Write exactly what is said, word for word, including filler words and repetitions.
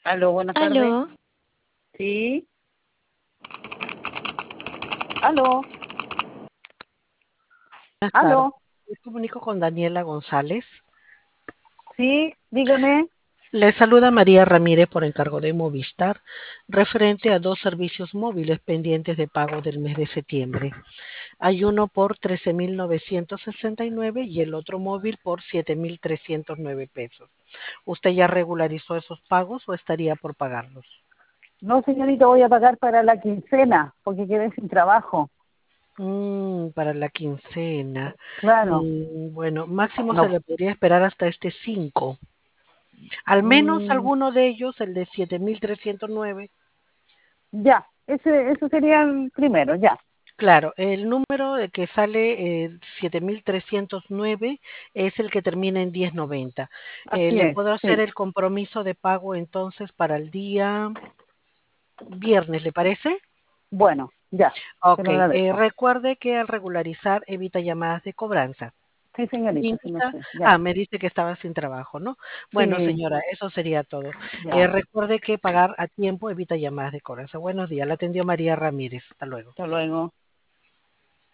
Aló, buenas tardes. Aló, Sí, aló, Buenas tardes. aló. Me comunico con Daniela González. Sí, dígame. Le saluda María Ramírez por encargo de Movistar, referente a dos servicios móviles pendientes de pago del mes de septiembre. Hay uno por trece mil novecientos sesenta y nueve y el otro móvil por siete mil trescientos nueve pesos. ¿Usted ya regularizó esos pagos o estaría por pagarlos? No, señorita, voy a pagar para la quincena porque quedé sin trabajo. Mm, para la quincena. Claro, Mm, bueno, máximo se no. le podría esperar hasta este cinco. Al menos Mm, alguno de ellos, el de siete mil trescientos nueve. ya, ese, eso sería el primero, ya. Claro, el número de que sale eh, siete mil trescientos nueve es el que termina en diez noventa. Eh, Así le es, puedo hacer sí. el compromiso de pago entonces para el día viernes, ¿le parece? Bueno, ya, te Ok, lo eh, agradezco. recuerde que al regularizar evita llamadas de cobranza. Sí, señorita, sí, no Indica, sé, ya. ah, me dice que estaba sin trabajo, ¿no? Bueno, Sí, señora, eso sería todo. Eh, ya. recuerde que pagar a tiempo evita llamadas de cobranza. Buenos días, la atendió María Ramírez. Hasta luego. Hasta luego.